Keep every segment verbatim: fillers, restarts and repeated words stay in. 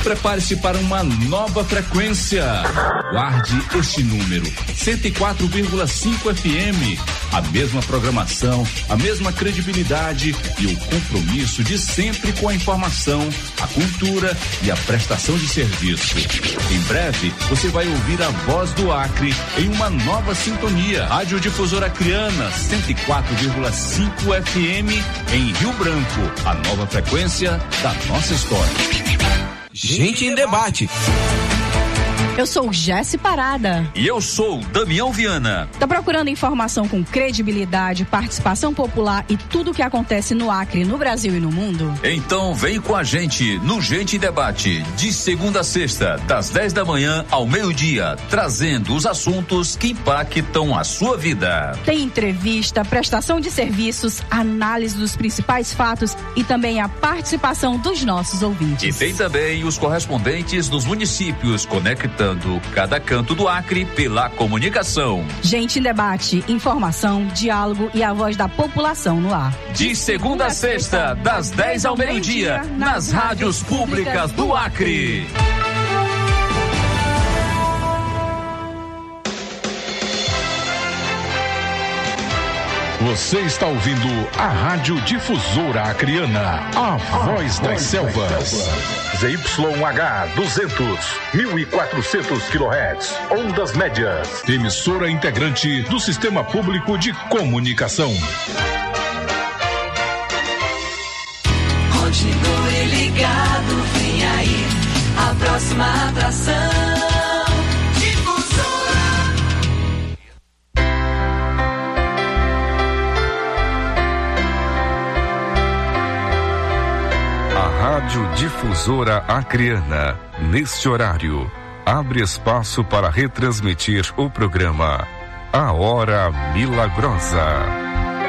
prepare-se para uma nova frequência. Guarde este número, cento e quatro vírgula cinco F M. A mesma programação, a mesma credibilidade e o compromisso de sempre com a informação, a cultura e a prestação de serviço. Em breve, você vai ouvir a voz do Acre em uma nova sintonia. Rádio Difusora Acreana, cento e quatro vírgula cinco F M em Rio Branco. A nova frequência da nossa história. Gente em debate. Eu sou Jesse Parada. E eu sou Damião Viana. Tá procurando informação com credibilidade, participação popular e tudo o que acontece no Acre, no Brasil e no mundo? Então vem com a gente no Gente em Debate, de segunda a sexta, das dez da manhã ao meio-dia, trazendo os assuntos que impactam a sua vida. Tem entrevista, prestação de serviços, análise dos principais fatos e também a participação dos nossos ouvintes. E tem também os correspondentes dos municípios, conectando cada canto do Acre pela comunicação. Gente em Debate, informação, diálogo e a voz da população no ar. De segunda a sexta, das dez ao meio-dia, nas rádios públicas do Acre. Você está ouvindo a Rádio Difusora Acreana, a, a voz das, das selvas. Z Y H duzentos, mil e quatrocentos quilohertz, ondas médias. Emissora integrante do Sistema Público de Comunicação. Continue ligado, vem aí a próxima atração. Rádio Difusora Acreana, neste horário, abre espaço para retransmitir o programa A Hora Milagrosa.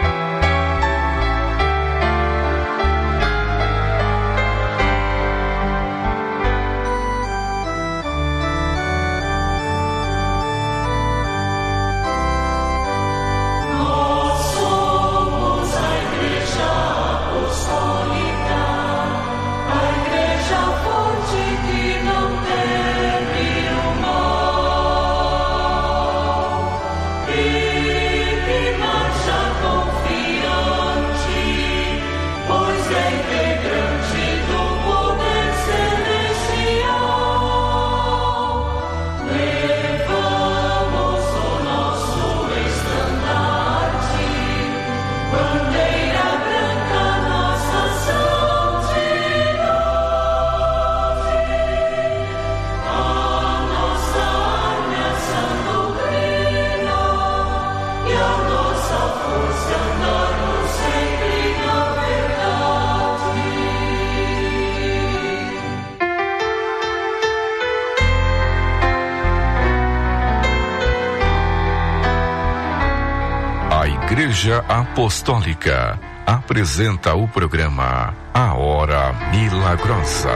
Igreja Apostólica apresenta o programa A Hora Milagrosa.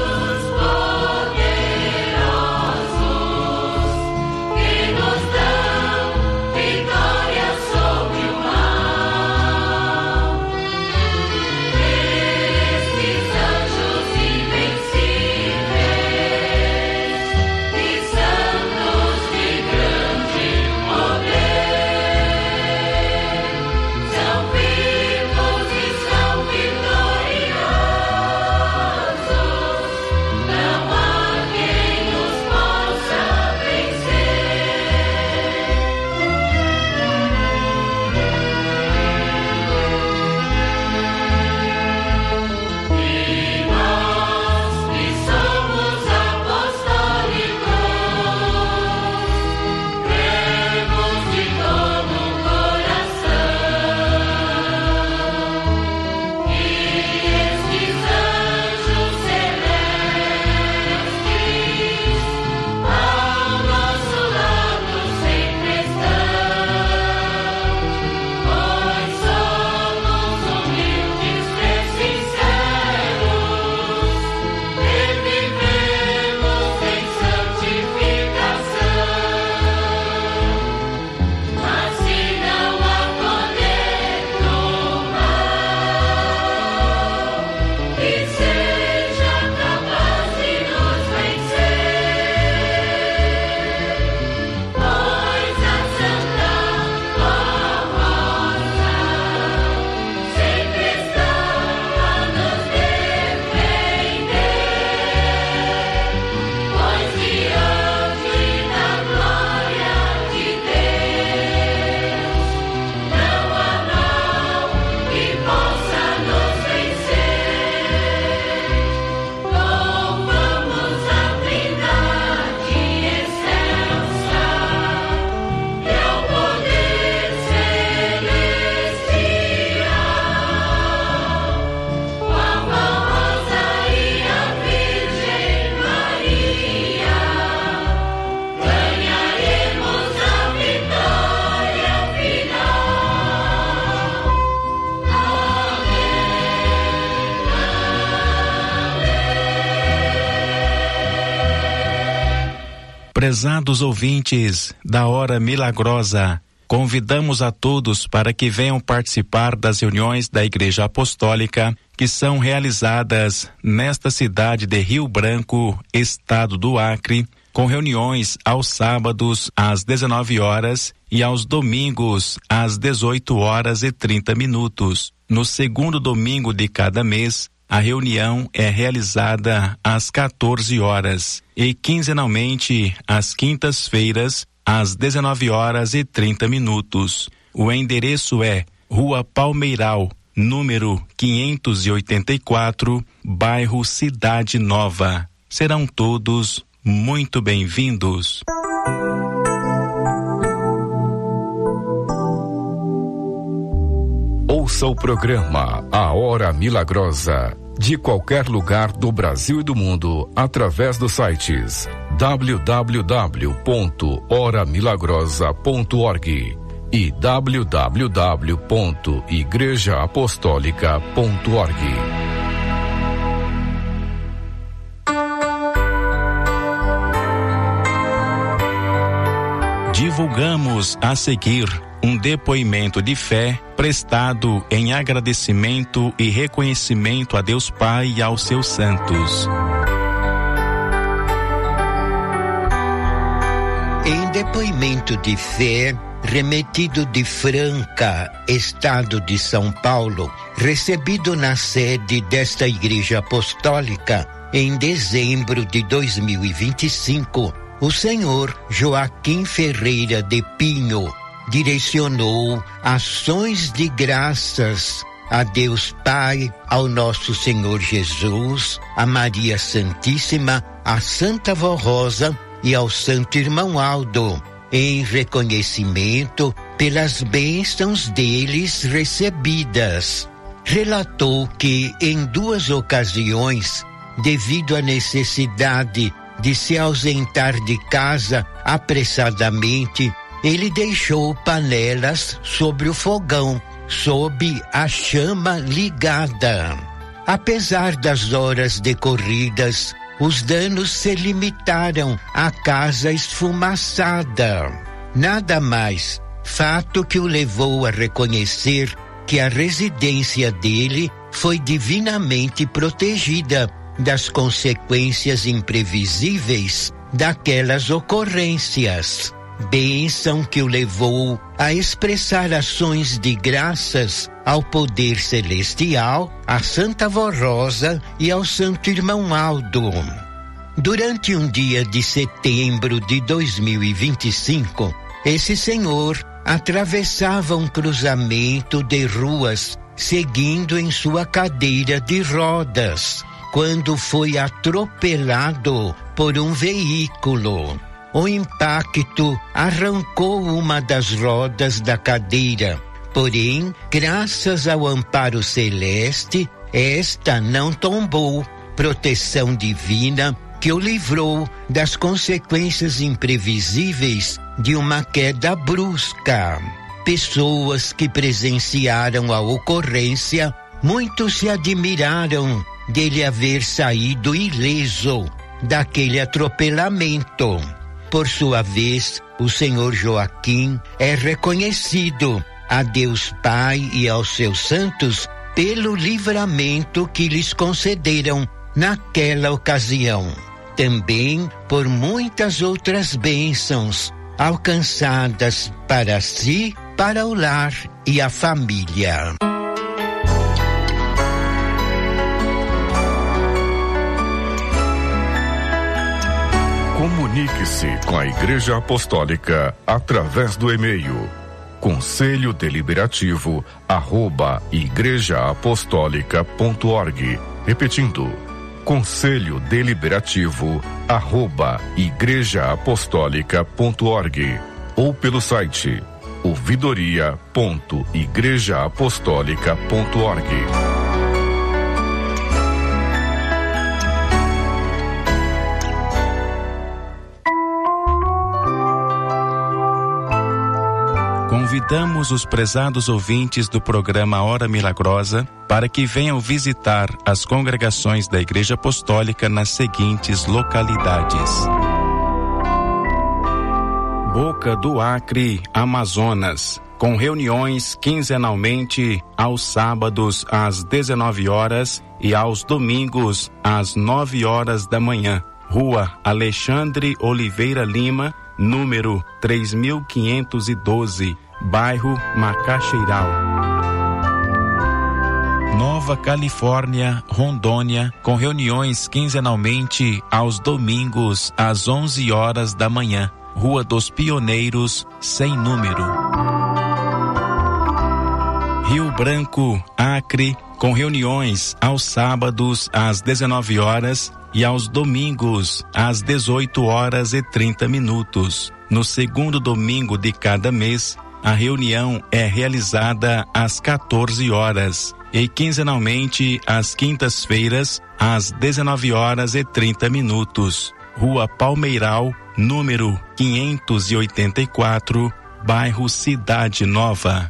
Nos dá Prezados ouvintes da Hora Milagrosa, convidamos a todos para que venham participar das reuniões da Igreja Apostólica que são realizadas nesta cidade de Rio Branco, estado do Acre, com reuniões aos sábados às dezenove horas e aos domingos às dezoito horas e trinta minutos. No segundo domingo de cada mês, a reunião é realizada às quatorze horas e quinzenalmente às quintas-feiras às dezenove horas e trinta minutos. O endereço é Rua Palmeiral, número quinhentos e oitenta e quatro, bairro Cidade Nova. Serão todos muito bem-vindos. Ouça o programa A Hora Milagrosa de qualquer lugar do Brasil e do mundo através dos sites w w w ponto hora milagrosa ponto org e w w w ponto igreja apostólica ponto org. Divulgamos a seguir um depoimento de fé prestado em agradecimento e reconhecimento a Deus Pai e aos seus santos. Em depoimento de fé, remetido de Franca, estado de São Paulo, recebido na sede desta Igreja Apostólica em dezembro de dois mil e vinte e cinco, o senhor Joaquim Ferreira de Pinho direcionou ações de graças a Deus Pai, ao nosso Senhor Jesus, a Maria Santíssima, a Santa Vó Rosa e ao Santo Irmão Aldo, em reconhecimento pelas bênçãos deles recebidas. Relatou que em duas ocasiões, devido à necessidade de se ausentar de casa apressadamente, ele deixou panelas sobre o fogão, sob a chama ligada. Apesar das horas decorridas, os danos se limitaram à casa esfumaçada. Nada mais, fato que o levou a reconhecer que a residência dele foi divinamente protegida das consequências imprevisíveis daquelas ocorrências. Bênção que o levou a expressar ações de graças ao poder celestial, à Santa Vó Rosa e ao Santo Irmão Aldo. Durante um dia de setembro de dois mil e vinte e cinco, esse senhor atravessava um cruzamento de ruas, seguindo em sua cadeira de rodas, quando foi atropelado por um veículo. O impacto arrancou uma das rodas da cadeira, porém, graças ao amparo celeste, esta não tombou. Proteção divina que o livrou das consequências imprevisíveis de uma queda brusca. Pessoas que presenciaram a ocorrência, muitos se admiraram dele haver saído ileso daquele atropelamento. Por sua vez, o senhor Joaquim é reconhecido a Deus Pai e aos seus santos pelo livramento que lhes concederam naquela ocasião. Também por muitas outras bênçãos alcançadas para si, para o lar e a família. Comunique-se com a Igreja Apostólica através do e-mail conselho deliberativo arroba igreja apostólica ponto org. Repetindo, conselho deliberativo arroba igreja apostólica ponto org, ou pelo site ouvidoria ponto igreja apostólica ponto org. Convidamos os prezados ouvintes do programa Hora Milagrosa para que venham visitar as congregações da Igreja Apostólica nas seguintes localidades: Boca do Acre, Amazonas, com reuniões quinzenalmente aos sábados às dezenove horas e aos domingos às nove horas da manhã. Rua Alexandre Oliveira Lima, número três mil quinhentos e doze, bairro Macaxeiral. Nova Califórnia, Rondônia, com reuniões quinzenalmente aos domingos às onze horas da manhã. Rua dos Pioneiros, sem número. Rio Branco, Acre, com reuniões aos sábados às dezenove horas e aos domingos às dezoito horas e trinta minutos. No segundo domingo de cada mês, a reunião é realizada às quatorze horas e quinzenalmente às quintas-feiras às dezenove horas e trinta minutos. Rua Palmeiral, número quinhentos e oitenta e quatro, bairro Cidade Nova.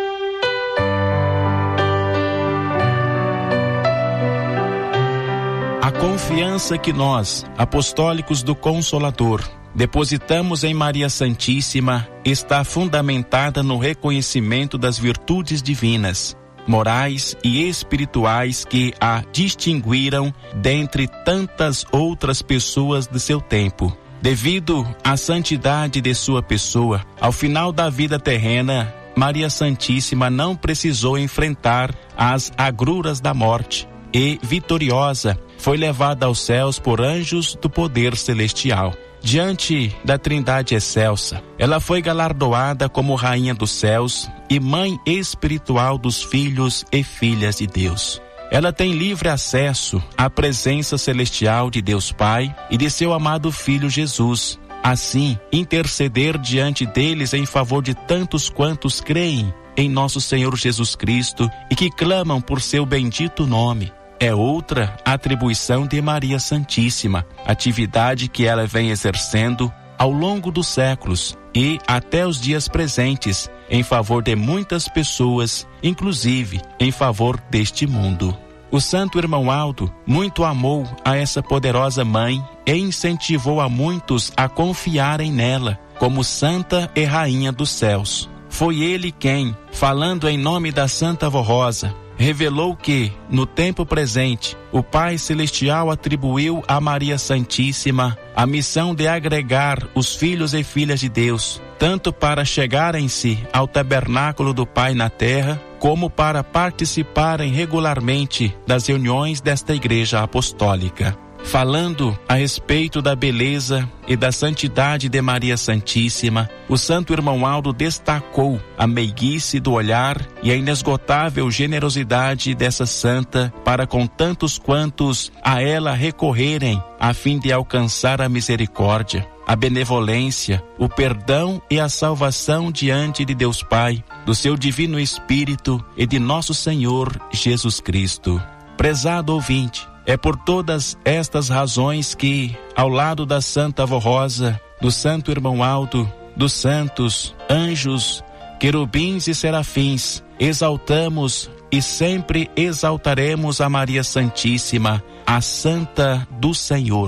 A confiança que nós, apostólicos do Consolador, depositamos em Maria Santíssima está fundamentada no reconhecimento das virtudes divinas, morais e espirituais que a distinguiram dentre tantas outras pessoas de seu tempo. Devido à santidade de sua pessoa, ao final da vida terrena, Maria Santíssima não precisou enfrentar as agruras da morte e, vitoriosa, foi levada aos céus por anjos do poder celestial. Diante da Trindade excelsa, ela foi galardoada como Rainha dos Céus e Mãe espiritual dos filhos e filhas de Deus. Ela tem livre acesso à presença celestial de Deus Pai e de seu amado Filho Jesus. Assim, interceder diante deles em favor de tantos quantos creem em nosso Senhor Jesus Cristo e que clamam por seu bendito nome. É outra atribuição de Maria Santíssima, atividade que ela vem exercendo ao longo dos séculos e até os dias presentes, em favor de muitas pessoas, inclusive em favor deste mundo. O santo irmão Aldo muito amou a essa poderosa mãe e incentivou a muitos a confiarem nela como Santa e Rainha dos Céus. Foi ele quem, falando em nome da Santa Avó Rosa, revelou que, no tempo presente, o Pai Celestial atribuiu a Maria Santíssima a missão de agregar os filhos e filhas de Deus, tanto para chegarem-se ao tabernáculo do Pai na terra, como para participarem regularmente das reuniões desta Igreja Apostólica. Falando a respeito da beleza e da santidade de Maria Santíssima, o santo irmão Aldo destacou a meiguice do olhar e a inesgotável generosidade dessa santa para com tantos quantos a ela recorrerem a fim de alcançar a misericórdia, a benevolência, o perdão e a salvação diante de Deus Pai, do seu Divino Espírito e de nosso Senhor Jesus Cristo. Prezado ouvinte, é por todas estas razões que, ao lado da Santa Avó Rosa, do Santo Irmão Aldo, dos santos, anjos, querubins e serafins, exaltamos e sempre exaltaremos a Maria Santíssima, a Santa do Senhor.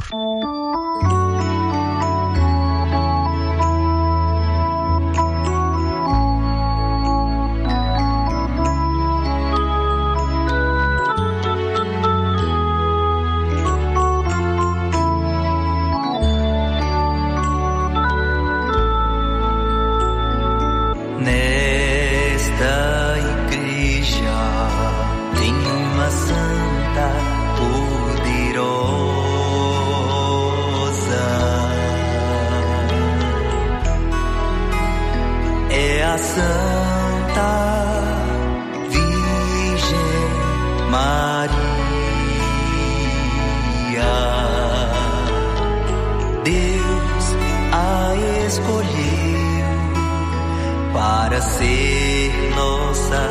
Para ser nossa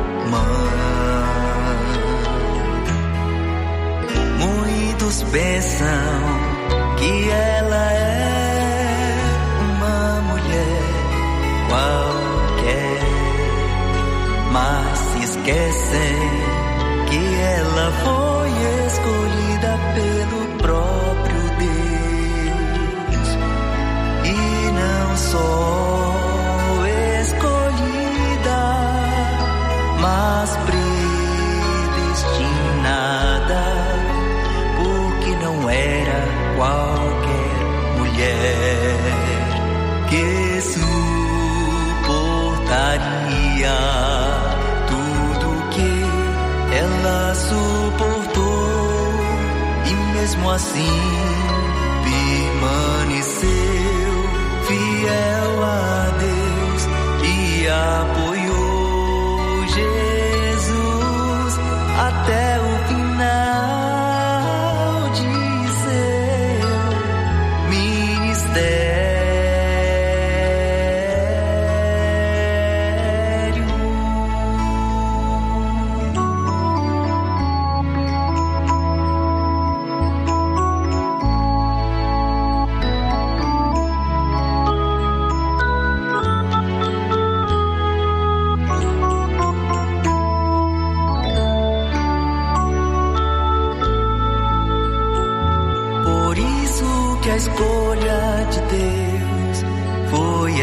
mãe. Muitos pensam que ela é uma mulher qualquer, mas se esquecem que ela foi escolhida pelo próprio Deus e não só qualquer mulher que suportaria tudo que ela suportou e mesmo assim permaneceu fiel a Deus e apoiou Jesus até o final de seu ministério. A escolha de Deus foi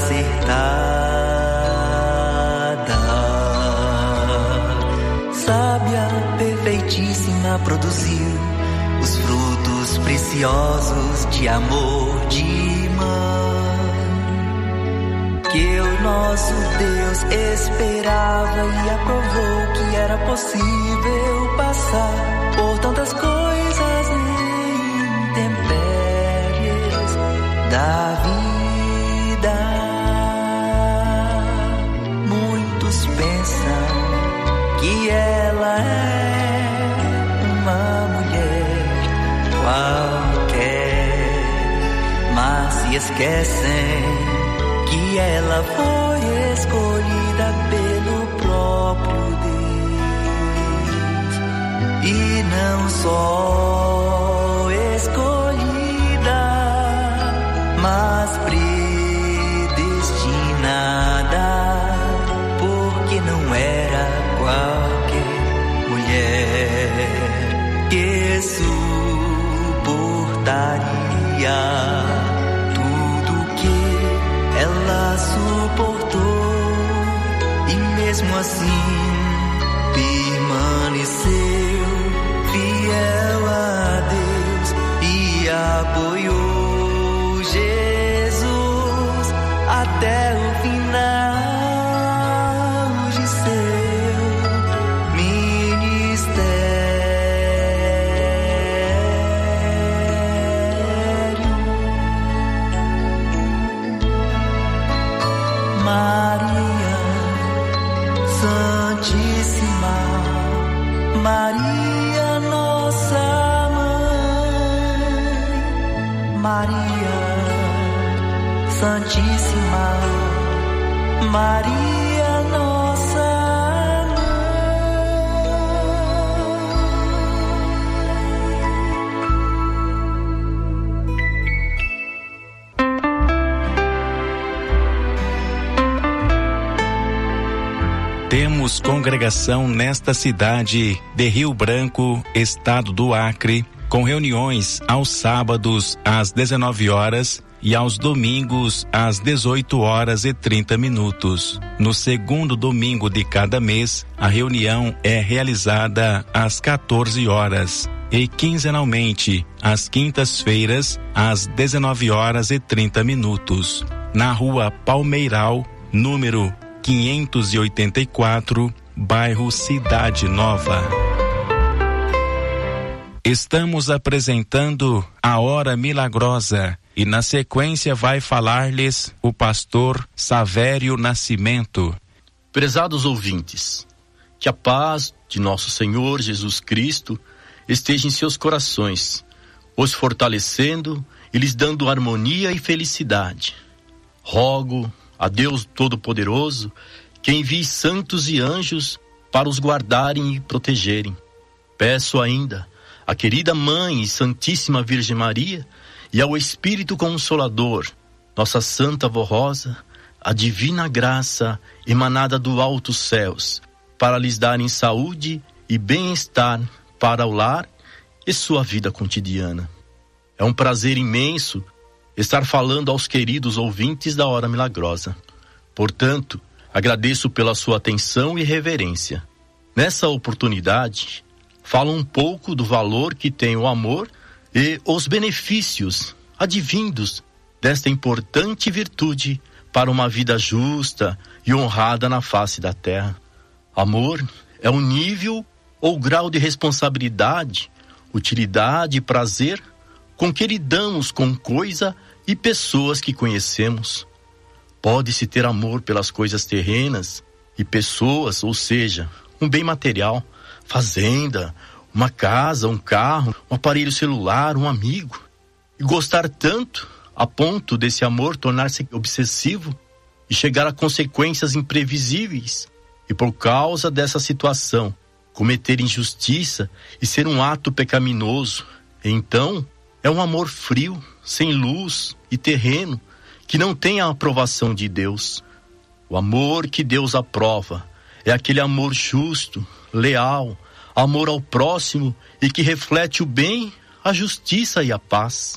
acertada. Sábia, perfeitíssima, produziu os frutos preciosos de amor de mãe que o nosso Deus esperava e aprovou que era possível passar por tantas coisas da vida. Muitos pensam que ela é uma mulher qualquer, mas se esquecem que ela foi escolhida pelo próprio Deus e não só escolhida, mas predestinada, porque não era qualquer mulher que suportaria tudo que ela suportou e mesmo assim permaneceu fiel a Deus e apoiou Jesus até o final de seu ministério. Maria Santíssima, Maria nossa mãe, Maria Santíssima, Maria nossa Temos congregação nesta cidade de Rio Branco, estado do Acre, com reuniões aos sábados às dezenove horas e aos domingos às dezoito horas e trinta minutos. No segundo domingo de cada mês, a reunião é realizada às quatorze horas e quinzenalmente às quintas-feiras às dezenove horas e trinta minutos. Na Rua Palmeiral, número quinhentos e oitenta e quatro, bairro Cidade Nova. Estamos apresentando a Hora Milagrosa e na sequência vai falar-lhes o pastor Savério Nascimento. Prezados ouvintes, que a paz de nosso Senhor Jesus Cristo esteja em seus corações, os fortalecendo e lhes dando harmonia e felicidade. Rogo a Deus Todo-Poderoso que envie santos e anjos para os guardarem e protegerem. Peço ainda à querida Mãe e Santíssima Virgem Maria e ao Espírito Consolador, nossa Santa Vó Rosa, a divina graça emanada do altos céus, para lhes darem saúde e bem-estar para o lar e sua vida cotidiana. É um prazer imenso estar falando aos queridos ouvintes da Hora Milagrosa. Portanto, agradeço pela sua atenção e reverência. Nessa oportunidade, falo um pouco do valor que tem o amor e os benefícios advindos desta importante virtude para uma vida justa e honrada na face da terra. Amor é o nível ou grau de responsabilidade, utilidade e prazer com que lidamos com coisa e pessoas que conhecemos. Pode-se ter amor pelas coisas terrenas e pessoas, ou seja, um bem material, fazenda, uma casa, um carro, um aparelho celular, um amigo, e gostar tanto a ponto desse amor tornar-se obsessivo e chegar a consequências imprevisíveis, e por causa dessa situação cometer injustiça e ser um ato pecaminoso. Então é um amor frio, sem luz e terreno, que não tem a aprovação de Deus. O amor que Deus aprova é aquele amor justo, leal, amor ao próximo e que reflete o bem, a justiça e a paz.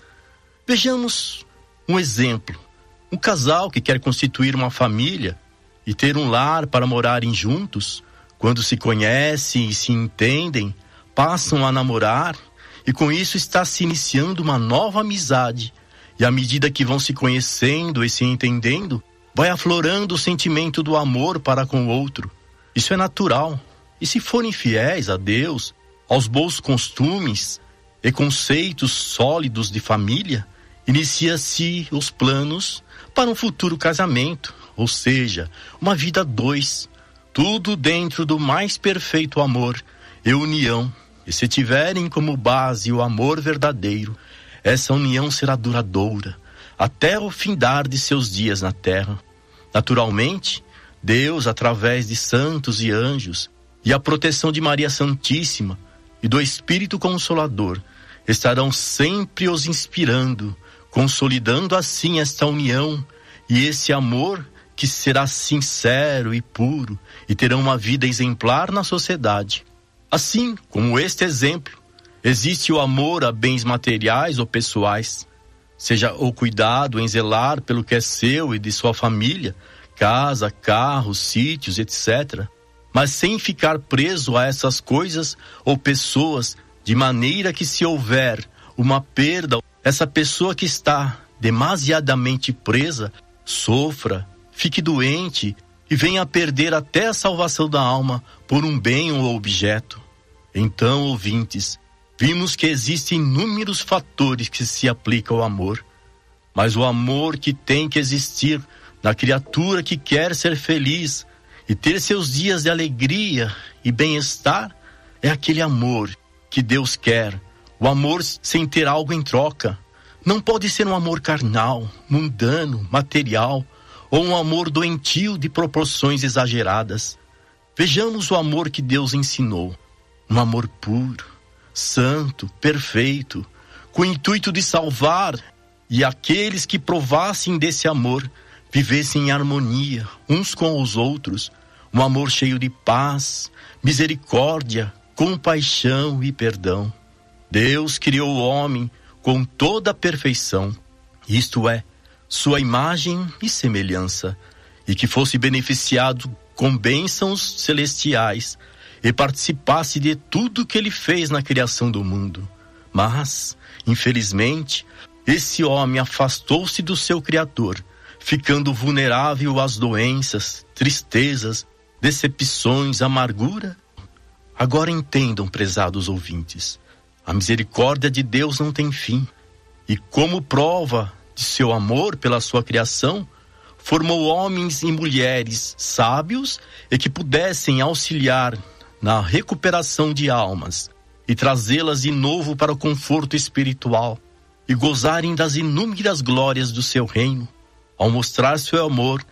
Vejamos um exemplo. Um casal que quer constituir uma família e ter um lar para morarem juntos, quando se conhecem e se entendem, passam a namorar, e com isso está se iniciando uma nova amizade. E à medida que vão se conhecendo e se entendendo, vai aflorando o sentimento do amor para com o outro. Isso é natural. E se forem fiéis a Deus, aos bons costumes e conceitos sólidos de família, inicia-se os planos para um futuro casamento, ou seja, uma vida a dois, tudo dentro do mais perfeito amor e união. E se tiverem como base o amor verdadeiro, essa união será duradoura, até o findar de seus dias na terra. Naturalmente, Deus, através de santos e anjos, e a proteção de Maria Santíssima e do Espírito Consolador, estarão sempre os inspirando, consolidando assim esta união e esse amor que será sincero e puro, e terão uma vida exemplar na sociedade. Assim como este exemplo, existe o amor a bens materiais ou pessoais, seja o cuidado em zelar pelo que é seu e de sua família, casa, carros, sítios, etcétera, mas sem ficar preso a essas coisas ou pessoas, de maneira que, se houver uma perda, essa pessoa que está demasiadamente presa sofra, fique doente e venha a perder até a salvação da alma por um bem ou objeto. Então, ouvintes, vimos que existem inúmeros fatores que se aplicam ao amor, mas o amor que tem que existir na criatura que quer ser feliz e ter seus dias de alegria e bem-estar é aquele amor que Deus quer, o amor sem ter algo em troca. Não pode ser um amor carnal, mundano, material, ou um amor doentio de proporções exageradas. Vejamos o amor que Deus ensinou, um amor puro, santo, perfeito, com o intuito de salvar, e aqueles que provassem desse amor vivessem em harmonia uns com os outros, um amor cheio de paz, misericórdia, compaixão e perdão. Deus criou o homem com toda a perfeição, isto é, sua imagem e semelhança, e que fosse beneficiado com bênçãos celestiais e participasse de tudo que ele fez na criação do mundo. Mas, infelizmente, esse homem afastou-se do seu Criador, ficando vulnerável às doenças, tristezas, decepções, amargura. Agora entendam, prezados ouvintes, a misericórdia de Deus não tem fim, e como prova de seu amor pela sua criação, formou homens e mulheres sábios e que pudessem auxiliar na recuperação de almas e trazê-las de novo para o conforto espiritual e gozarem das inúmeras glórias do seu reino. Ao mostrar seu amor,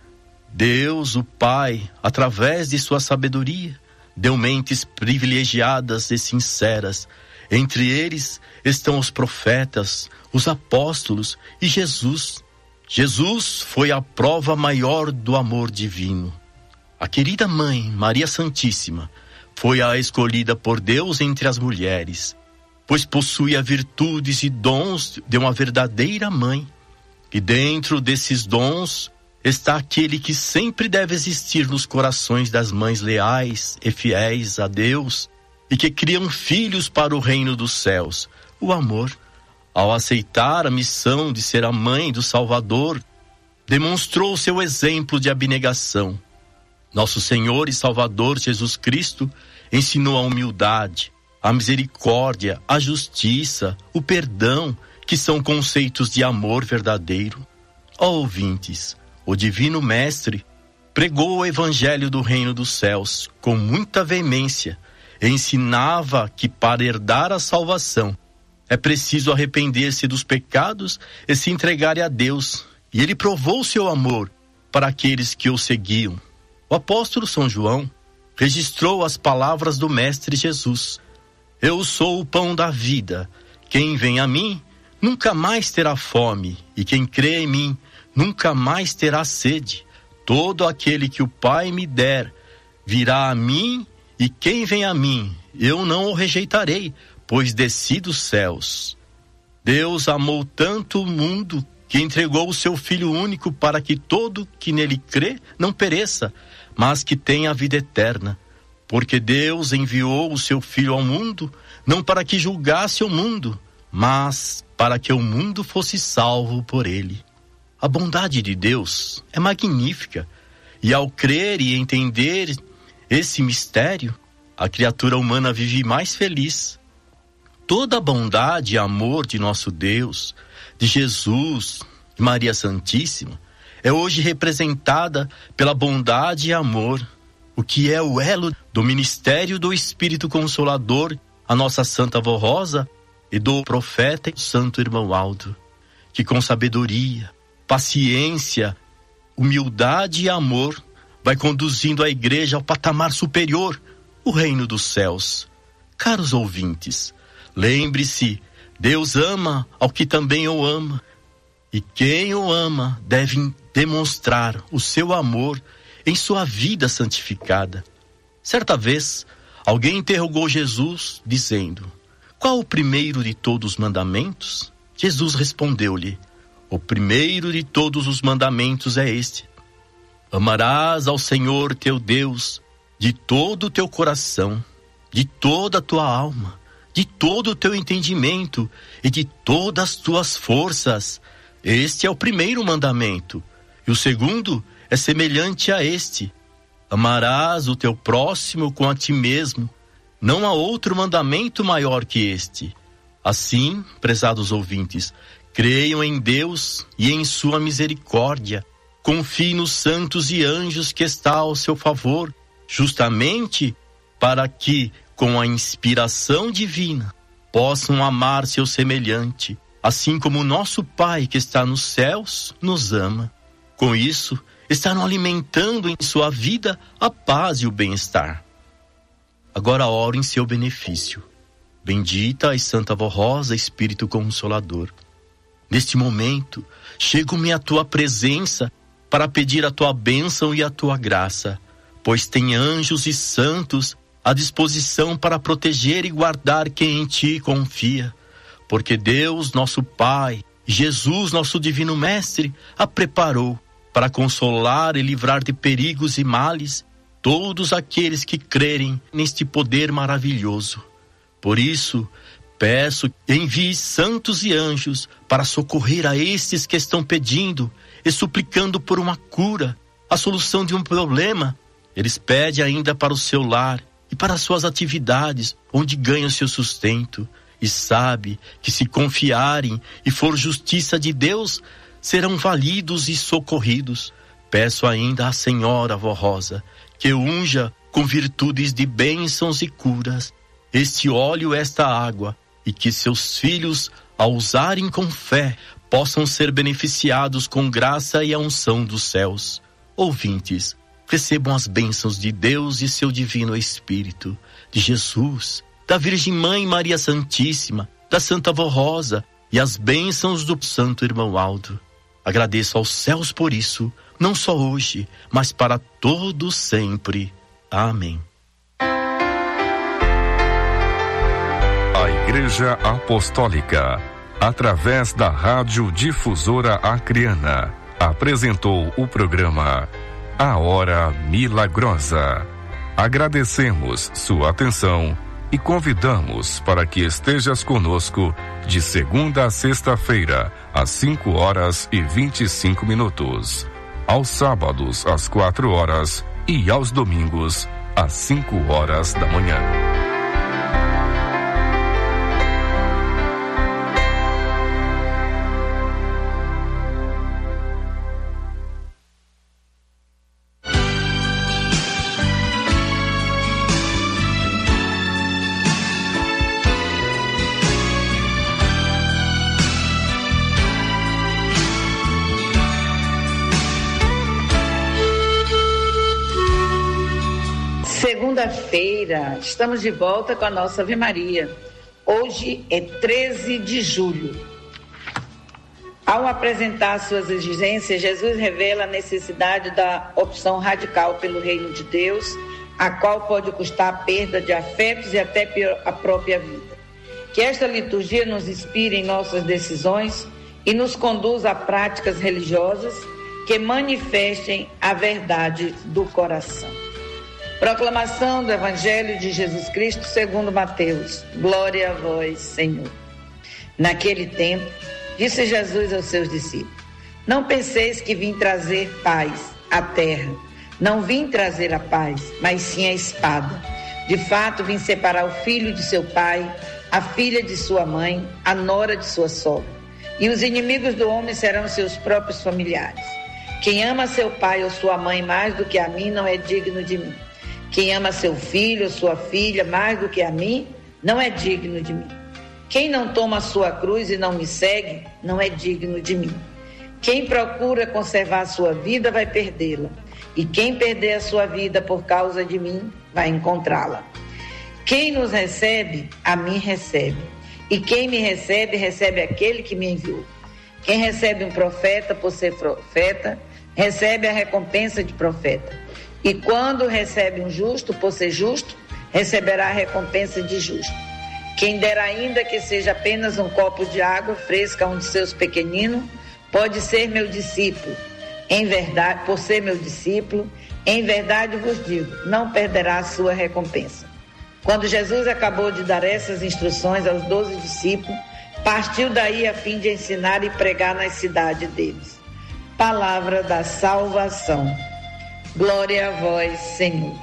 Deus, o Pai, através de sua sabedoria, deu mentes privilegiadas e sinceras. Entre eles estão os profetas, os apóstolos e Jesus. Jesus foi a prova maior do amor divino. A querida mãe, Maria Santíssima, foi a escolhida por Deus entre as mulheres, pois possuía virtudes e dons de uma verdadeira mãe. E dentro desses dons está aquele que sempre deve existir nos corações das mães leais e fiéis a Deus, e que criam filhos para o reino dos céus, o amor. ao aceitar a missão de ser a mãe do Salvador, demonstrou seu exemplo de abnegação. Nosso Senhor e Salvador Jesus Cristo ensinou a humildade, a misericórdia, a justiça, o perdão, que são conceitos de amor verdadeiro. Ó ouvintes, o Divino Mestre pregou o Evangelho do Reino dos Céus com muita veemência e ensinava que para herdar a salvação é preciso arrepender-se dos pecados e se entregar a Deus. E ele provou seu amor para aqueles que o seguiam. O apóstolo São João registrou as palavras do Mestre Jesus: Eu sou o pão da vida. Quem vem a mim nunca mais terá fome, e quem crê em mim nunca mais terá sede. Todo aquele que o Pai me der virá a mim, e quem vem a mim eu não o rejeitarei, pois desci dos céus. Deus amou tanto o mundo que entregou o seu Filho único para que todo que nele crê não pereça, mas que tenha a vida eterna. Porque Deus enviou o seu Filho ao mundo, não para que julgasse o mundo, mas para que o mundo fosse salvo por ele. A bondade de Deus é magnífica, e ao crer e entender esse mistério, a criatura humana vive mais feliz. Toda a bondade e amor de nosso Deus, de Jesus e Maria Santíssima, é hoje representada pela bondade e amor, o que é o elo do ministério do Espírito Consolador, a nossa Santa Avó Rosa, e do profeta e Santo Irmão Aldo, que com sabedoria, paciência, humildade e amor vai conduzindo a igreja ao patamar superior, o reino dos céus. Caros ouvintes, lembre-se, Deus ama ao que também o ama, e quem o ama deve demonstrar o seu amor em sua vida santificada. Certa vez, alguém interrogou Jesus, dizendo: Qual o primeiro de todos os mandamentos? Jesus respondeu-lhe: O primeiro de todos os mandamentos é este: Amarás ao Senhor teu Deus de todo o teu coração, de toda a tua alma, de todo o teu entendimento e de todas as tuas forças. Este é o primeiro mandamento. E o segundo é semelhante a este: amarás o teu próximo com a ti mesmo. Não há outro mandamento maior que este. Assim, prezados ouvintes, creiam em Deus e em sua misericórdia. Confiem nos santos e anjos que está ao seu favor, justamente para que, com a inspiração divina, possam amar seu semelhante, assim como o nosso Pai que está nos céus nos ama. Com isso, estarão alimentando em sua vida a paz e o bem-estar. Agora oro em seu benefício. Bendita e Santa Avó Rosa, Espírito Consolador. Neste momento, chego-me à tua presença para pedir a tua bênção e a tua graça, pois tem anjos e santos à disposição para proteger e guardar quem em ti confia. Porque Deus, nosso Pai, Jesus, nosso Divino Mestre, a preparou para consolar e livrar de perigos e males todos aqueles que crerem neste poder maravilhoso. Por isso, peço que envie santos e anjos para socorrer a estes que estão pedindo e suplicando por uma cura, a solução de um problema. Eles pedem ainda para o seu lar e para suas atividades, onde ganham seu sustento, e sabe que se confiarem e for justiça de Deus, serão validos e socorridos. Peço ainda à Senhora Avó Rosa que unja com virtudes de bênçãos e curas este óleo, esta água, e que seus filhos, ao usarem com fé, possam ser beneficiados com graça e a unção dos céus. Ouvintes, recebam as bênçãos de Deus e seu Divino Espírito, de Jesus, da Virgem Mãe Maria Santíssima, da Santa Avó Rosa e as bênçãos do Santo Irmão Aldo. Agradeço aos céus por isso, não só hoje, mas para todos sempre. Amém. A Igreja Apostólica, através da Rádio Difusora Acreana, apresentou o programa A Hora Milagrosa. Agradecemos sua atenção e convidamos para que estejas conosco de segunda a sexta-feira, às cinco horas e vinte e cinco minutos, aos sábados às quatro horas e aos domingos às cinco horas da manhã. Segunda-feira, estamos de volta com a nossa Ave Maria. Hoje é treze de julho. Ao apresentar suas exigências, Jesus revela a necessidade da opção radical pelo reino de Deus, a qual pode custar a perda de afetos e até a própria vida. Que esta liturgia nos inspire em nossas decisões e nos conduza a práticas religiosas que manifestem a verdade do coração. Proclamação do Evangelho de Jesus Cristo segundo Mateus. Glória a vós, Senhor. Naquele tempo, disse Jesus aos seus discípulos: não penseis que vim trazer paz à terra. Não vim trazer a paz, mas sim a espada. De fato, vim separar o filho de seu pai, a filha de sua mãe, a nora de sua sogra. E os inimigos do homem serão seus próprios familiares. Quem ama seu pai ou sua mãe mais do que a mim não é digno de mim. Quem ama seu filho ou sua filha mais do que a mim, não é digno de mim. Quem não toma a sua cruz e não me segue, não é digno de mim. Quem procura conservar a sua vida, vai perdê-la. E quem perder a sua vida por causa de mim, vai encontrá-la. Quem nos recebe, a mim recebe. E quem me recebe, recebe aquele que me enviou. Quem recebe um profeta por ser profeta, recebe a recompensa de profeta. E quando recebe um justo por ser justo, receberá a recompensa de justo. Quem der ainda que seja apenas um copo de água fresca a um de seus pequeninos, pode ser meu discípulo. Em verdade, por ser meu discípulo, em verdade vos digo, não perderá a sua recompensa. Quando Jesus acabou de dar essas instruções aos doze discípulos, partiu daí a fim de ensinar e pregar nas cidades deles. Palavra da salvação. Glória a vós, Senhor.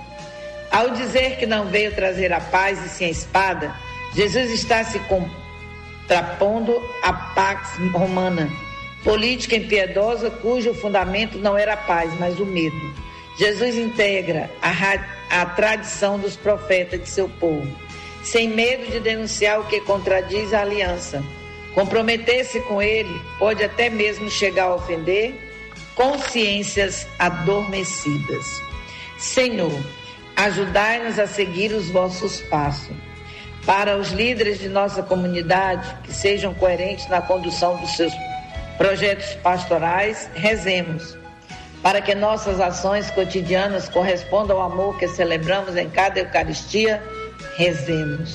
Ao dizer que não veio trazer a paz e sim a espada, Jesus está se contrapondo à pax romana, política impiedosa cujo fundamento não era a paz, mas o medo. Jesus integra a, a tradição dos profetas de seu povo, sem medo de denunciar o que contradiz a aliança. Comprometer-se com ele pode até mesmo chegar a ofender consciências adormecidas. Senhor, ajudai-nos a seguir os vossos passos. Para os líderes de nossa comunidade, que sejam coerentes na condução dos seus projetos pastorais, rezemos. Para que nossas ações cotidianas correspondam ao amor que celebramos em cada Eucaristia, rezemos.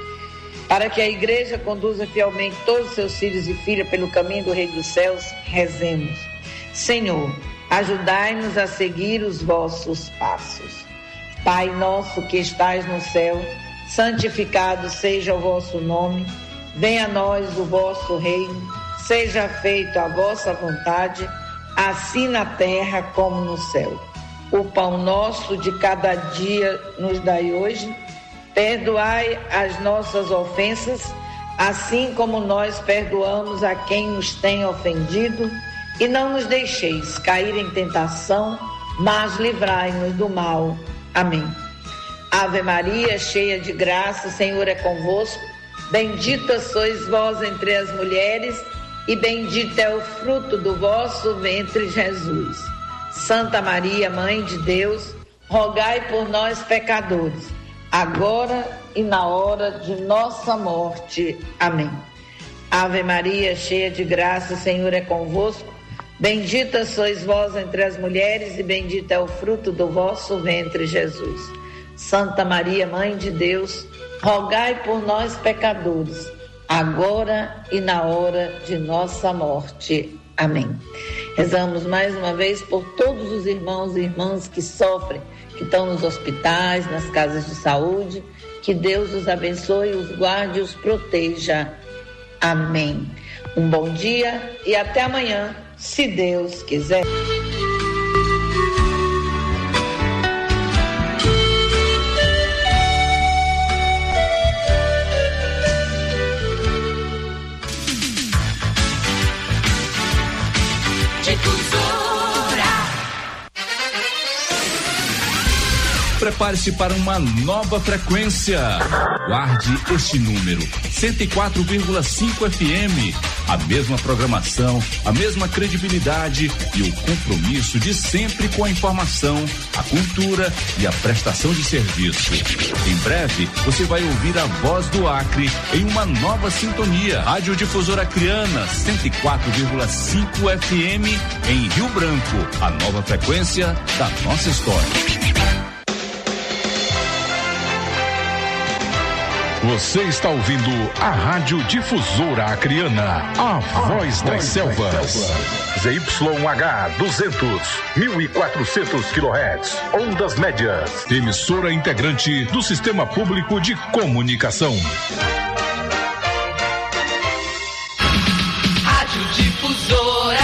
Para que a Igreja conduza fielmente todos os seus filhos e filhas pelo caminho do Rei dos Céus, rezemos. Senhor, ajudai-nos a seguir os vossos passos. Pai nosso que estais no céu, santificado seja o vosso nome. Venha a nós o vosso reino. Seja feita a vossa vontade, assim na terra como no céu. O pão nosso de cada dia nos dai hoje. Perdoai as nossas ofensas, assim como nós perdoamos a quem nos tem ofendido. E não nos deixeis cair em tentação, mas livrai-nos do mal. Amém. Ave Maria, cheia de graça, o Senhor é convosco. Bendita sois vós entre as mulheres, e bendito é o fruto do vosso ventre, Jesus. Santa Maria, Mãe de Deus, rogai por nós, pecadores, agora e na hora de nossa morte. Amém. Ave Maria, cheia de graça, o Senhor é convosco. Bendita sois vós entre as mulheres e bendito é o fruto do vosso ventre, Jesus. Santa Maria, Mãe de Deus, rogai por nós, pecadores, agora e na hora de nossa morte. Amém. Rezamos mais uma vez por todos os irmãos e irmãs que sofrem, que estão nos hospitais, nas casas de saúde, Que Deus os abençoe, os guarde e os proteja. Amém. Um bom dia e até amanhã, se Deus quiser. Prepare-se para uma nova frequência. Guarde este número, cento e quatro vírgula cinco F M. A mesma programação, a mesma credibilidade e o compromisso de sempre com a informação, a cultura e a prestação de serviço. Em breve, você vai ouvir a voz do Acre em uma nova sintonia. Rádio Difusora Acreana, cento e quatro vírgula cinco F M em Rio Branco. A nova frequência da nossa história. Você está ouvindo a Rádio Difusora Acreana, a voz das selvas. Z Y H duzentos, mil e quatrocentos quilohertz, ondas médias. Emissora integrante do Sistema Público de Comunicação. Rádio Difusora.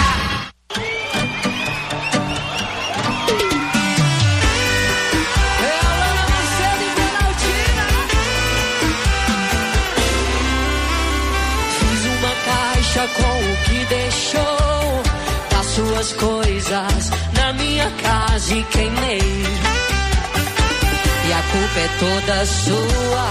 Com o que deixou das suas coisas na minha casa e queimei. E a culpa é toda sua.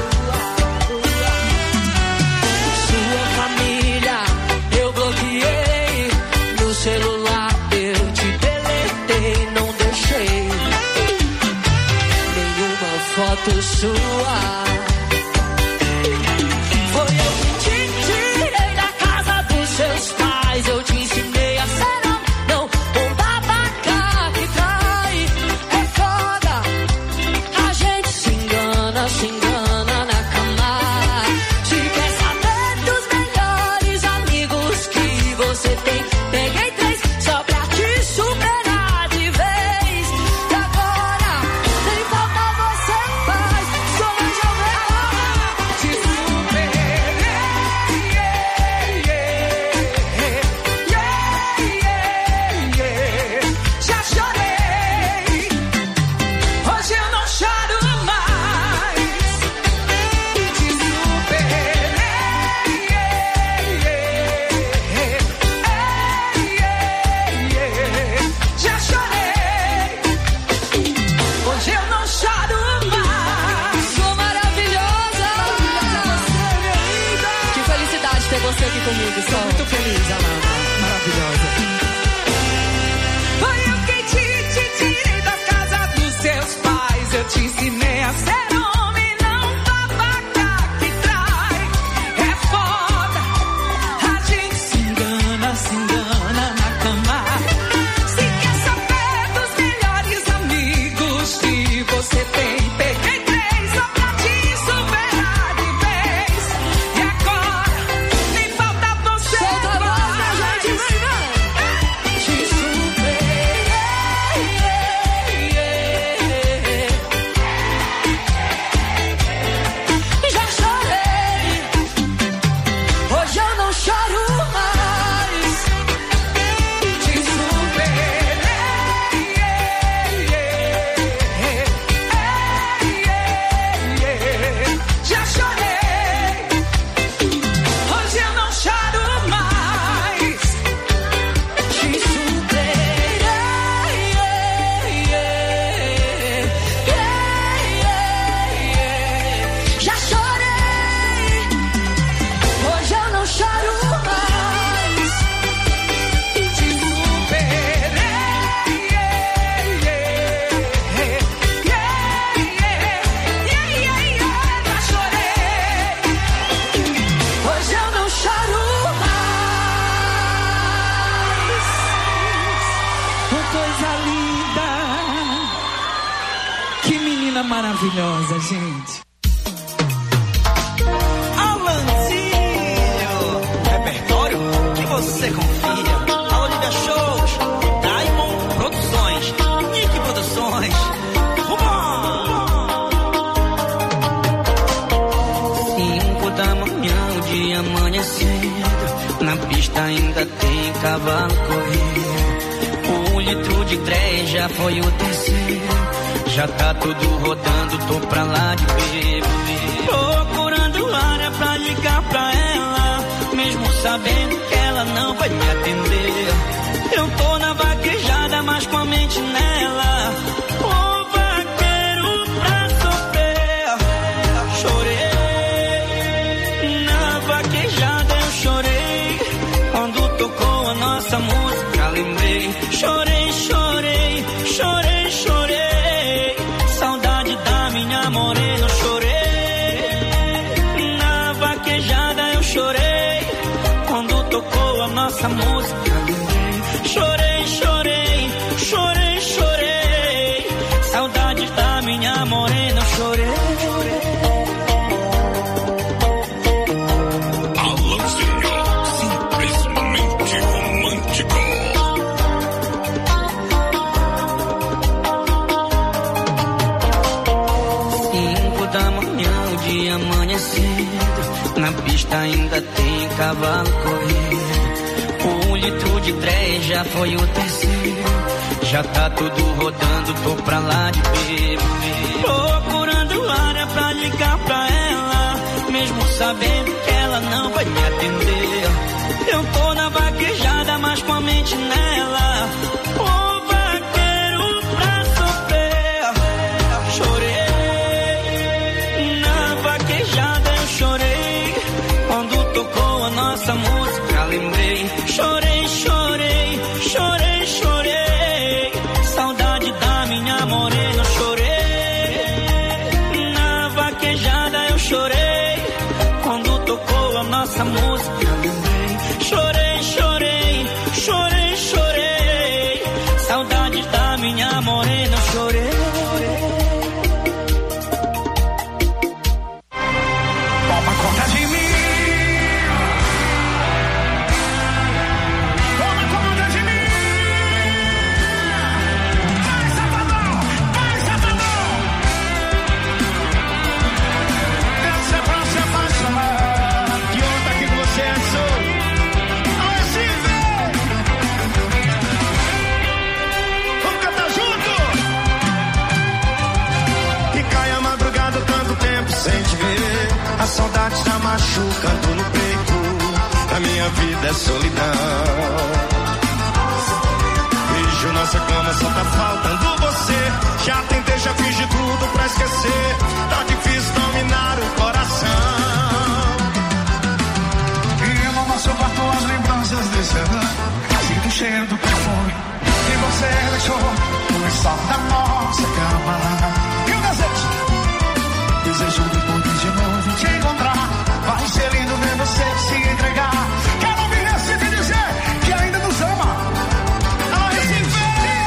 Sua família eu bloqueei. No celular eu te deletei. Não deixei nenhuma foto sua. Eu te ensinei a ser um, não um babaca que trai. É foda, a gente se engana, se engana na cama. Se quer saber dos melhores amigos que você tem, peguei três só pra te superar de vez. E agora, nem falta você faz, só mais eu ver te superei. Você aqui comigo, sou muito feliz, amada, maravilhosa. Foi eu quem te, te tirei da casa dos seus pais. Eu te ensinei a ser homem, não babaca que trai. É foda, a gente se engana, se engana na cama. Se quer saber dos melhores amigos que você tem, peguei três só pra te superar de vez. E agora maravilhosa, gente. Alanzinho, repertório que você confia. A Olivia Shows, Diamond Produções, Nick Produções. Vamos! amanhecido, na pista ainda tem cavalo corrido. Um litro de três já foi o terceiro, já tá tudo rodando, tô pra lá de beber. Procurando área pra ligar pra ela, mesmo sabendo que ela não vai me atender. Eu tô na vaquejada, mas com a mente nela. Ô vaqueiro pra sofrer, chorei. Na vaquejada eu chorei, quando tocou a nossa música lembrei. Chorei, chorei, chorei, chorei. Saudade da minha morena, chorei. Na vaquejada eu chorei, quando tocou a nossa música lembrei. Chorei, chorei, chorei, chorei. Saudade da minha morena, chorei. Alanzinho, simplesmente romântico. Cinco da manhã, o dia amanhecido, na pista ainda tem cavalo corrido. Um litro de três já foi o terceiro, já tá tudo rodando, tô pra lá de beber. Procurando área pra ligar pra ela, mesmo sabendo que ela não vai me atender. Eu tô na vaquejada, mas com a mente nela. Ô vaqueiro pra sofrer, chorei. Na vaquejada eu chorei, quando tocou a nossa música lembrei. Chorei, chorei, chorei, chorei. Saudade da minha morena, chorei. Na vaquejada eu chorei, quando tocou a nossa música lembrei. Chorei, chorei, chorei, chorei. Saudade da minha morena, chorei. Toma conta de mim. A saudade tá machucando no peito, a minha vida é solidão. Beijo nossa cama, só tá faltando você. Já tentei, já fiz de tudo pra esquecer, tá difícil dominar o coração. E no nosso quarto as lembranças desse ano, sinto o cheiro do perfume que você deixou no sol da nossa cama. E o desejo, desejo de poder de novo te encontrar. Vai ser lindo ver você se entregar. Quero ouvir esse te dizer que ainda nos ama. Alô, Recife!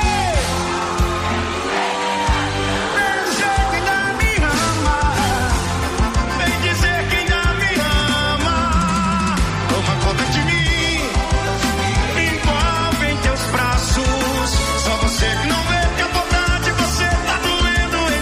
Dizer que ainda me ama. Vem dizer que ainda me ama. Toma conta de mim, envolve em teus braços. Só você que não vê que a vontade de você tá doendo em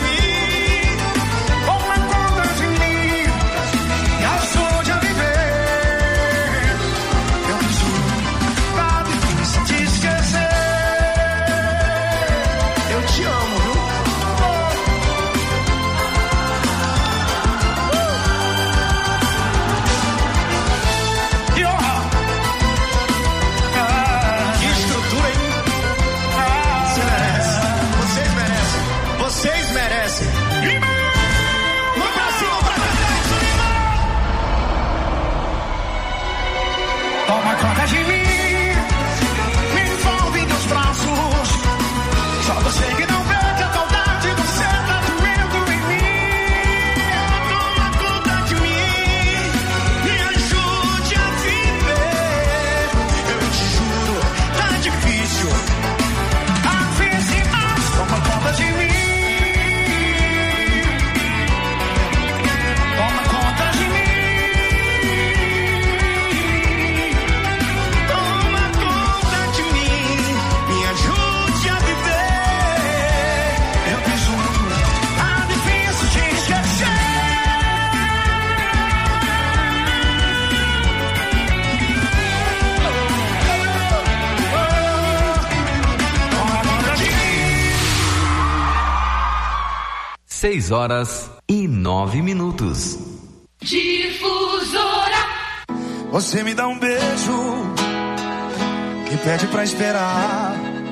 Seis horas e nove minutos. Difusora. Você me dá um beijo e pede pra esperar.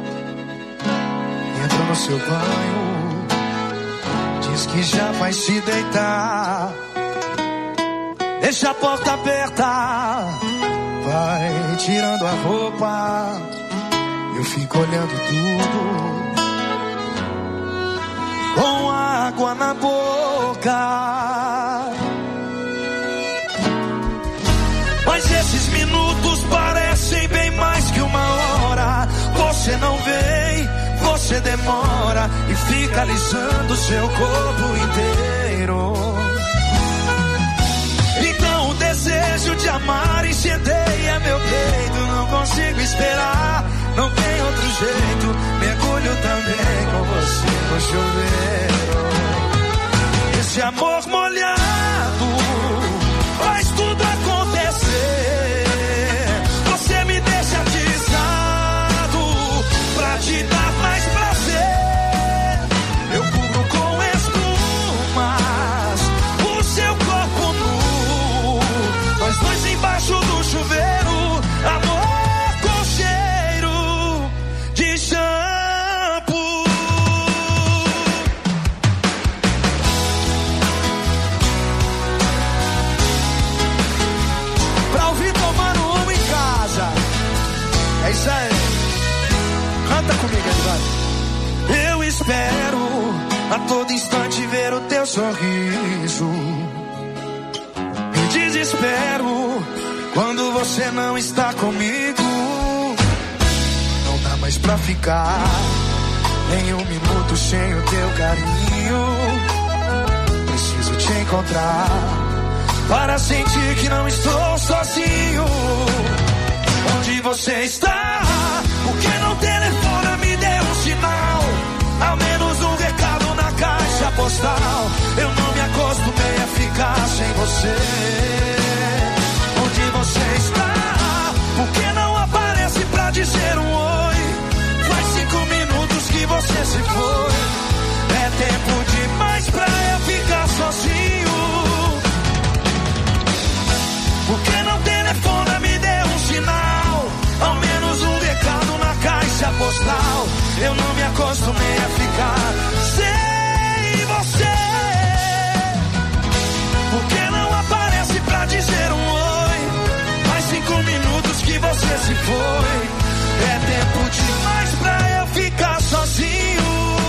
Entra no seu banho, diz que já vai se deitar. Deixa a porta aberta, vai tirando a roupa. Eu fico olhando tudo com água na boca. Mas esses minutos parecem bem mais que uma hora. Você não vem, você demora e fica alisando seu corpo inteiro. Então o desejo de amar incendeia meu peito. Não consigo esperar, não tem outro jeito. Mergulho também com você no chuveiro. Esse amor molhado faz tudo acontecer. Você me deixa atiçado pra te dar mais prazer. Eu cubro com espumas o seu corpo nu. Nós dois embaixo do chuveiro. Amor com cheiro de shampoo. Pra ouvir tomando uma em casa. É isso aí. Canta comigo, Eduardo. Eu espero a todo instante ver o teu sorriso. Me desespero quando você não está comigo. Não dá mais pra ficar nem um minuto sem o teu carinho. Preciso te encontrar para sentir que não estou sozinho. Onde você está? Por que não telefona? Me dê um sinal, ao menos um recado na caixa postal. Eu não me acostumei a ficar sem você. Onde você está? Por que não aparece pra dizer um oi? Faz cinco minutos que você se foi. É tempo demais pra eu ficar sozinho. Por que não telefona? Me dê um sinal, ao menos um recado na caixa postal. Eu não me acostumei a ficar sem você. Por que não aparece pra dizer um oi? Mais cinco minutos que você se foi. É tempo demais pra eu ficar sozinho.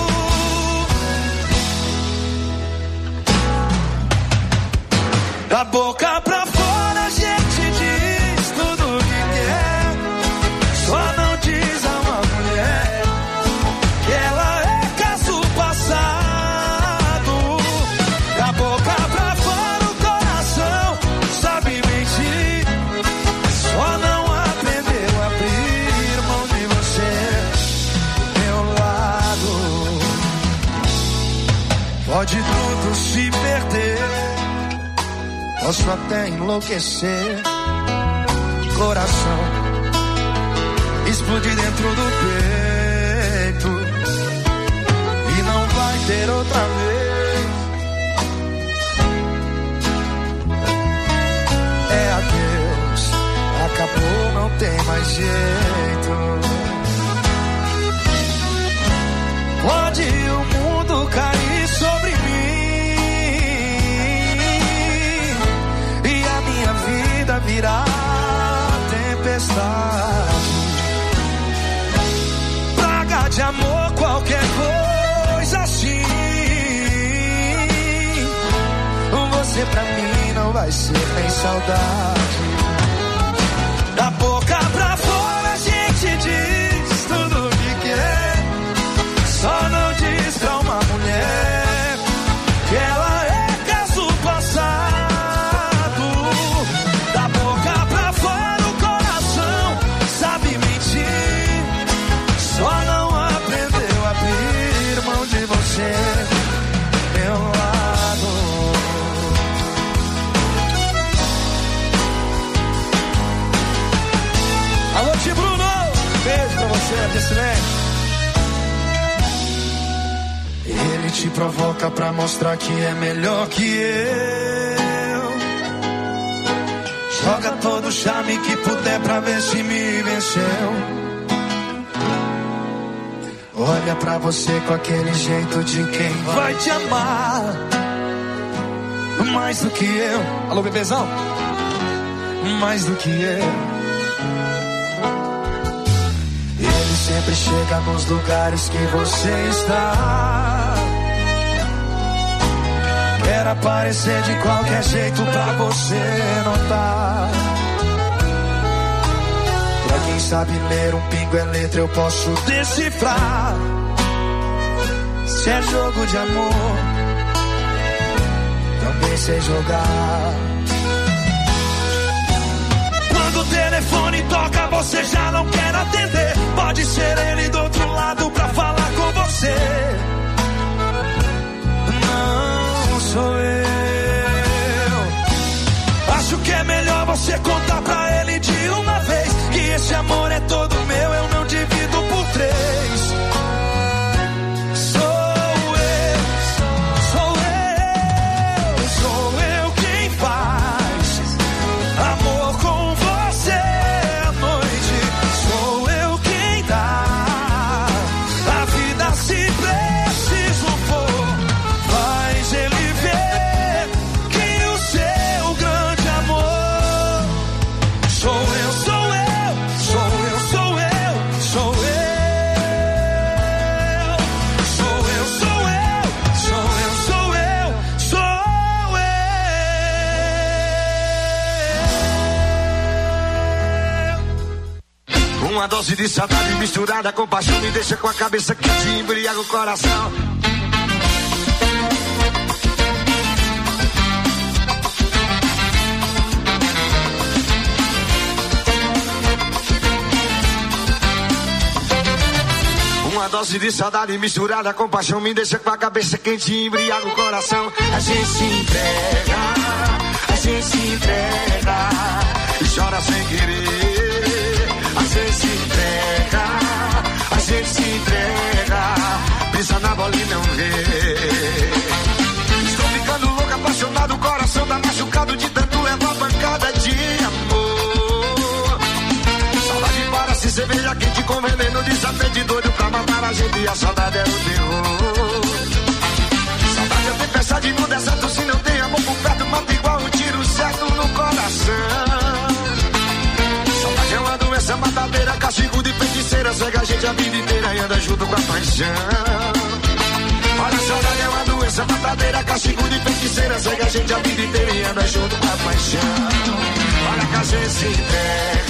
Da boca pra fora a gente diz tudo o que quer. Só não diz a uma mulher que ela é caso passado. Da boca pra fora o coração sabe mentir. Só não aprendeu a abrir mão de você do meu lado. Pode tudo se perder, posso até enlouquecer. Coração explodir dentro do peito e não vai ter outra vez. É adeus, acabou, não tem mais jeito. Pode o mundo cair sobre mim e a minha vida virar tempestade. Praga de amor, qualquer coisa assim. Você pra mim não vai ser nem saudade. Da boca pra fora a gente diz tudo o que quer. Só não diz pra uma mulher que ela é caso passado. Da boca pra fora o coração sabe mentir. Só não aprendeu a abrir mão de você, meu lado. Alô, tio Bruno, beijo pra você, Adessilene. Ele ele te provoca pra mostrar que é melhor que eu. Joga todo o charme que puder pra ver se me venceu. Olha pra você com aquele jeito de quem vai te amar mais do que eu. Alô, bebezão? Mais do que eu. Ele sempre chega nos lugares que você está. Quer aparecer de qualquer jeito pra você notar. Pra quem sabe ler um pingo é letra, eu posso decifrar. Se é jogo de amor, também sei jogar. Quando o telefone toca, você já não quer atender. Pode ser ele do outro lado pra falar com você. Não sou eu. Acho que é melhor você contar pra ele de uma vez que esse amor é todo meu, eu não divido por três. Sou eu, sou eu, sou eu quem faz amor com você à noite. Sou eu quem dá a vida se preciso for. Faz ele ver que o seu grande amor sou eu, sou eu, sou eu, sou eu, sou eu. Sou eu, sou eu, sou eu, sou eu, sou eu. Uma dose de saudade misturada com paixão me deixa com a cabeça quente e embriaga o coração. Uma dose de saudade misturada com paixão me deixa com a cabeça quente e embriaga o coração. A gente se entrega, a gente se entrega e chora sem querer. A gente se entrega, a gente se entrega, pisa na bola e não vê. Estou ficando louco, apaixonado, o coração tá machucado de tanto levar pancada de amor. Saudade para-se cerveja quente com veneno, desafio de doido pra matar a gente e a saudade é o terror. Saudade é tempestade no deserto, se não tem amor por perto, mata igual um tiro certo no coração. Saudade é uma doença matadeira, castigo de feiticeira, cega a gente a vida inteira e anda junto com a paixão. Olha, a saudade é uma doença matadeira, castigo de feiticeira, cega a gente a vida inteira e anda junto com a paixão. Olha que a gente se entrega,